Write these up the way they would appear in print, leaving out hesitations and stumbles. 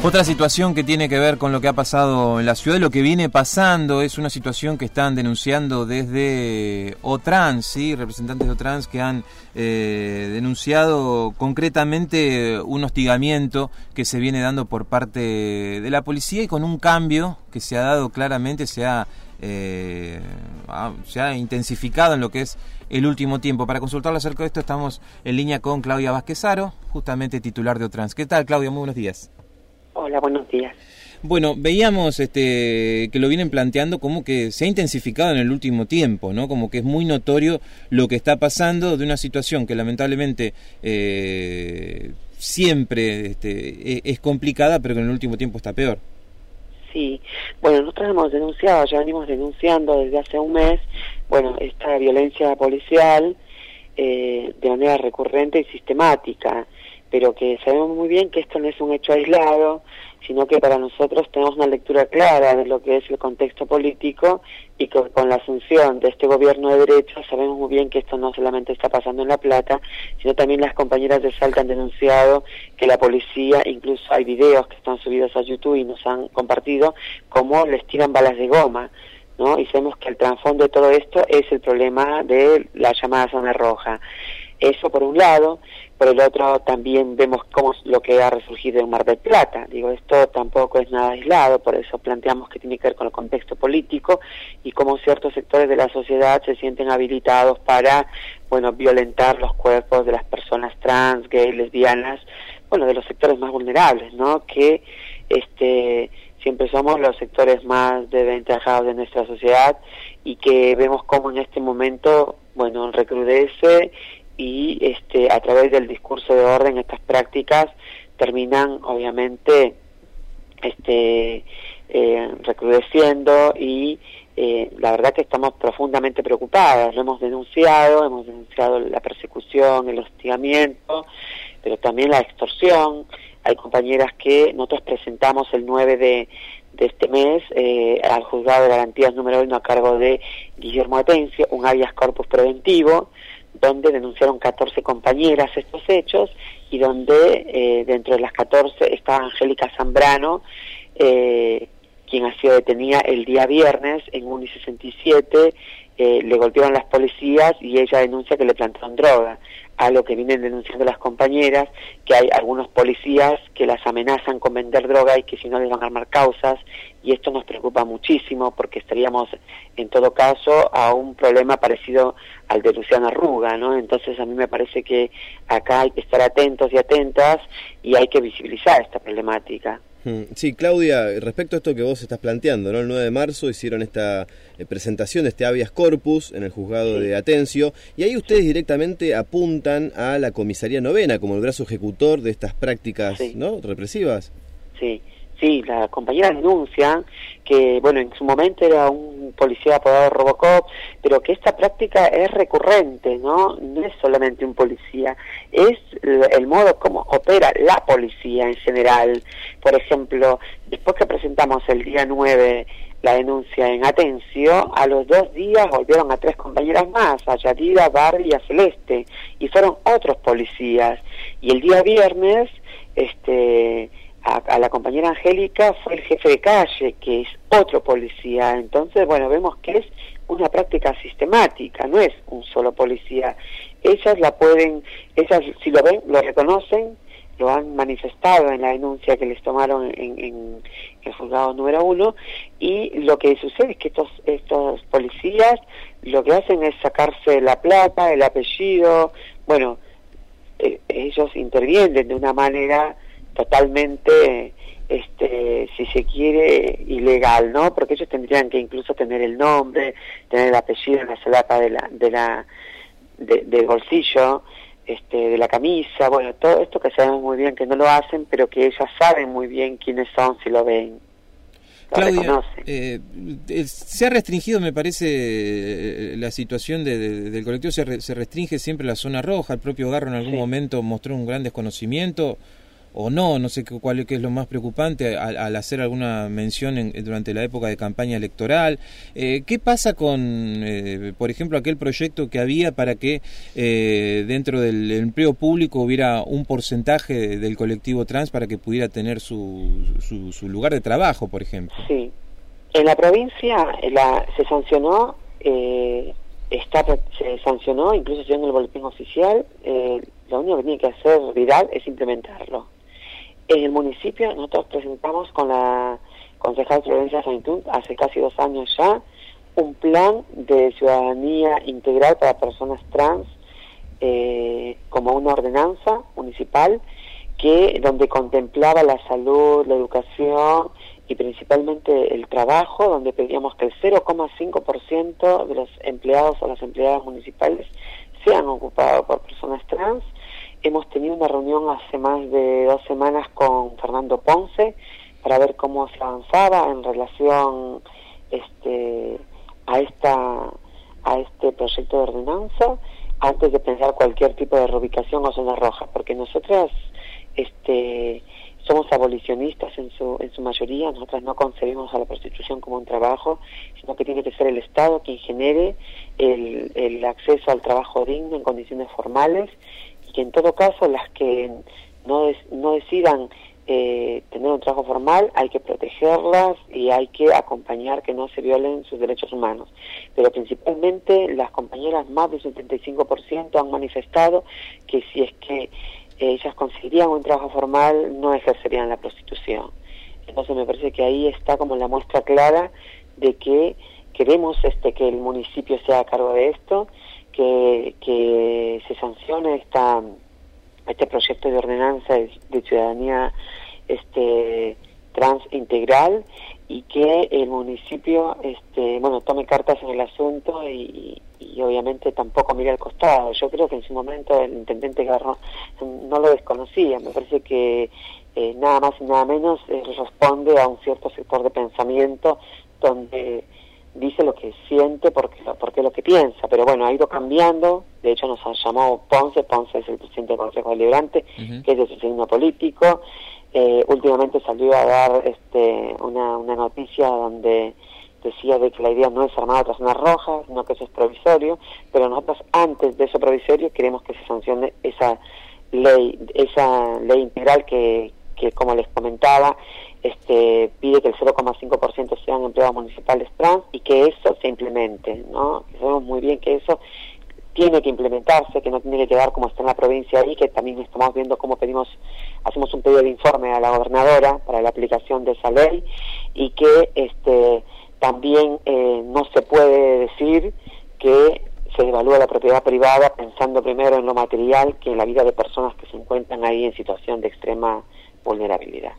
Otra situación que tiene que ver con lo que ha pasado en la ciudad, lo que viene pasando, es una situación que están denunciando desde OTRANS, ¿sí? Representantes de OTRANS que han denunciado concretamente un hostigamiento que se viene dando por parte de la policía y con un cambio que se ha dado claramente, se ha intensificado en lo que es el último tiempo. Para consultarlo acerca de esto estamos en línea con Claudia Vázquez-Aro, justamente titular de OTRANS. ¿Qué tal, Claudia? Muy buenos días. Hola, buenos días. Bueno, veíamos que lo vienen planteando como que se ha intensificado en el último tiempo, ¿no? Como que es muy notorio lo que está pasando de una situación que lamentablemente siempre es complicada, pero que en el último tiempo está peor. Sí, bueno, nosotros hemos denunciado, ya venimos denunciando desde hace un mes, bueno, esta violencia policial de manera recurrente y sistemática, pero que sabemos muy bien que esto no es un hecho aislado, sino que para nosotros tenemos una lectura clara de lo que es el contexto político y que con la asunción de este gobierno de derecha sabemos muy bien que esto no solamente está pasando en La Plata, sino también las compañeras de Salta han denunciado que la policía, incluso hay videos que están subidos a YouTube y nos han compartido, cómo les tiran balas de goma, ¿no? Y sabemos que el trasfondo de todo esto es el problema de la llamada zona roja. Eso por un lado, por el otro también vemos cómo lo que ha resurgido en Mar del Plata. Digo, esto tampoco es nada aislado, por eso planteamos que tiene que ver con el contexto político y cómo ciertos sectores de la sociedad se sienten habilitados para, bueno, violentar los cuerpos de las personas trans, gays, lesbianas, bueno, de los sectores más vulnerables, ¿no? Que siempre somos los sectores más desventajados de nuestra sociedad y que vemos cómo en este momento, bueno, recrudece y a través del discurso de orden estas prácticas terminan obviamente recrudeciendo y la verdad que estamos profundamente preocupadas, lo hemos denunciado la persecución, el hostigamiento, pero también la extorsión. Hay compañeras que nosotros presentamos el 9 de este mes al juzgado de garantías número 1 a cargo de Guillermo Atencio, un habeas corpus preventivo, donde denunciaron 14 compañeras estos hechos y donde dentro de las 14 está Angélica Zambrano, quien ha sido detenida el día viernes en Uni 67, le golpearon las policías y ella denuncia que le plantaron droga, a lo que vienen denunciando las compañeras, que hay algunos policías que las amenazan con vender droga y que si no les van a armar causas, y esto nos preocupa muchísimo porque estaríamos en todo caso a un problema parecido al de Luciana Arruga, ¿no? Entonces a mí me parece que acá hay que estar atentos y atentas y hay que visibilizar esta problemática. Sí, Claudia, respecto a esto que vos estás planteando, ¿no? El 9 de marzo hicieron esta presentación de este habeas corpus en el juzgado de Atencio, y ahí ustedes directamente apuntan a la Comisaría Novena como el brazo ejecutor de estas prácticas, ¿no? Represivas. Sí, la compañera denuncia que, bueno, en su momento era un policía apodado Robocop, pero que esta práctica es recurrente, ¿no? No es solamente un policía, es el modo como opera la policía en general. Por ejemplo, después que presentamos el día 9 la denuncia en Atencio, a los 2 días volvieron a 3 compañeras más, a Yadira, Barbie y a Celeste, y fueron otros policías. Y el día viernes, a la compañera Angélica fue el jefe de calle, que es otro policía. Entonces, bueno, vemos que es una práctica sistemática, no es un solo policía. Ellas si lo ven, lo reconocen, lo han manifestado en la denuncia que les tomaron en el juzgado número 1, y lo que sucede es que estos policías lo que hacen es sacarse la plata, el apellido, bueno, ellos intervienen de una manera totalmente, si se quiere, ilegal, ¿no? Porque ellos tendrían que incluso tener el nombre, tener el apellido en la solapa del bolsillo, de la camisa, bueno, todo esto que sabemos muy bien que no lo hacen, pero que ellas saben muy bien quiénes son si lo ven. Claudia, se ha restringido, me parece, la situación del colectivo, se restringe siempre la zona roja. El propio Garro en algún momento mostró un gran desconocimiento, o no, no sé qué es lo más preocupante al hacer alguna mención durante la época de campaña electoral. ¿Qué pasa con, por ejemplo, aquel proyecto que había para que dentro del empleo público hubiera un porcentaje del colectivo trans para que pudiera tener su lugar de trabajo, por ejemplo? Sí, en la provincia se sancionó, se sancionó, incluso se dio en el boletín oficial. Lo único que tiene que hacer Vidal es implementarlo. En el municipio nosotros presentamos con la concejal Florencia Saintún hace casi 2 años ya un plan de ciudadanía integral para personas trans, como una ordenanza municipal donde contemplaba la salud, la educación y principalmente el trabajo, donde pedíamos que el 0,5% de los empleados o las empleadas municipales sean ocupados por personas trans. Hemos tenido una reunión hace más de 2 semanas con Fernando Ponce para ver cómo se avanzaba en relación a este proyecto de ordenanza, antes de pensar cualquier tipo de reubicación o zona roja, porque nosotras somos abolicionistas en su mayoría. Nosotras no concebimos a la prostitución como un trabajo, sino que tiene que ser el Estado quien genere el acceso al trabajo digno en condiciones formales, y que en todo caso las que no decidan tener un trabajo formal hay que protegerlas y hay que acompañar que no se violen sus derechos humanos. Pero principalmente las compañeras, más del 75%, han manifestado que si es que ellas conseguirían un trabajo formal no ejercerían la prostitución. Entonces me parece que ahí está como la muestra clara de que queremos que el municipio sea a cargo de esto, que se sancione este proyecto de ordenanza de ciudadanía trans integral, y que el municipio tome cartas en el asunto y obviamente tampoco mire al costado. Yo creo que en su momento el intendente Garrón no lo desconocía. Me parece que nada más y nada menos responde a un cierto sector de pensamiento donde dice lo que siente porque lo que piensa, pero bueno, ha ido cambiando. De hecho nos llamó Ponce es el presidente del Consejo Deliberante, que es de su signo político. Últimamente salió a dar una noticia donde decía de que la idea no es armar otra zona roja, sino que eso es provisorio, pero nosotros antes de eso provisorio queremos que se sancione esa ley integral que como les comentaba, pide que el 0,5% sean empleados municipales trans y que eso se implemente, ¿no? Sabemos muy bien que eso tiene que implementarse, que no tiene que quedar como está en la provincia ahí, que también estamos viendo cómo hacemos un pedido de informe a la gobernadora para la aplicación de esa ley, y que también no se puede decir que se devalúa la propiedad privada pensando primero en lo material que en la vida de personas que se encuentran ahí en situación de extrema vulnerabilidad.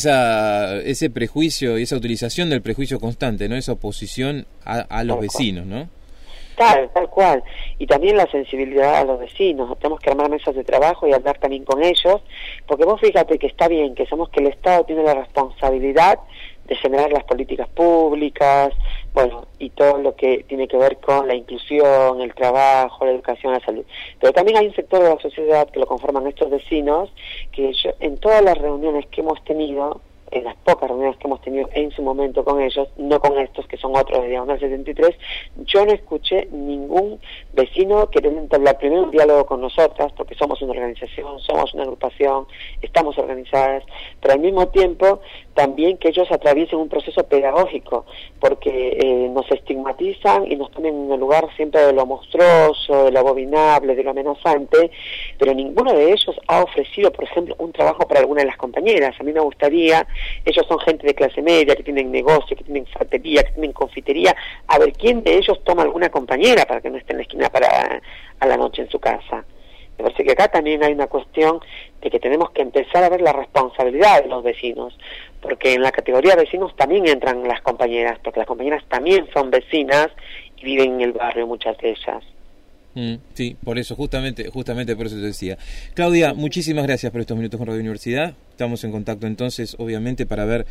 Ese prejuicio y esa utilización del prejuicio constante, ¿no? Esa oposición a los vecinos, ¿no? Tal cual. Y también la sensibilidad a los vecinos. Tenemos que armar mesas de trabajo y hablar también con ellos, porque vos fíjate que está bien que el Estado tiene la responsabilidad de generar las políticas públicas, y todo lo que tiene que ver con la inclusión, el trabajo, la educación, la salud. Pero también hay un sector de la sociedad que lo conforman estos vecinos, que en todas las reuniones que hemos tenido, en las pocas reuniones que hemos tenido en su momento con ellos, no con estos que son otros de Diagonal 73, yo no escuché ningún vecino que tenga entablar primero un diálogo con nosotras, porque somos una organización, somos una agrupación, estamos organizadas, pero al mismo tiempo también que ellos atraviesen un proceso pedagógico, porque nos estigmatizan y nos ponen en el lugar siempre de lo monstruoso, de lo abominable, de lo amenazante, pero ninguno de ellos ha ofrecido, por ejemplo, un trabajo para alguna de las compañeras. A mí me gustaría, ellos son gente de clase media, que tienen negocio, que tienen ferretería, que tienen confitería, a ver quién de ellos toma alguna compañera para que no esté en la esquina a la noche en su casa. Me parece que acá también hay una cuestión de que tenemos que empezar a ver la responsabilidad de los vecinos, porque en la categoría de vecinos también entran las compañeras, porque las compañeras también son vecinas y viven en el barrio, muchas de ellas. Sí, por eso, justamente por eso te decía. Claudia, muchísimas gracias por estos minutos con Radio Universidad. Estamos en contacto entonces, obviamente, para ver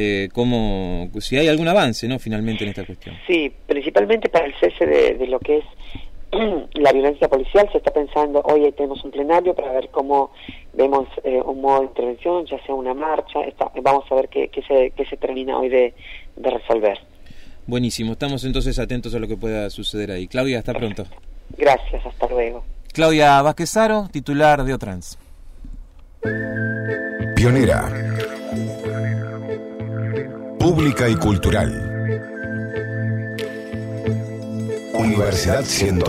si hay algún avance, ¿no? Finalmente en esta cuestión. Sí, principalmente para el cese de lo que es la violencia policial. Se está pensando, hoy tenemos un plenario para ver cómo vemos un modo de intervención, ya sea una marcha. Vamos a ver qué se termina hoy de resolver. Buenísimo, estamos entonces atentos a lo que pueda suceder ahí. Claudia, hasta pronto. Gracias, hasta luego. Claudia Vázquez-Saro, titular de OTRANS. Pionera. Pública y cultural. Universidad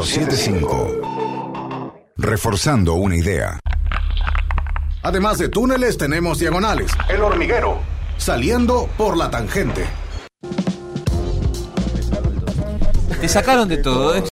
107.5. Reforzando una idea. Además de túneles, tenemos diagonales. El Hormiguero, saliendo por la tangente. Te sacaron de todo, ¿eh?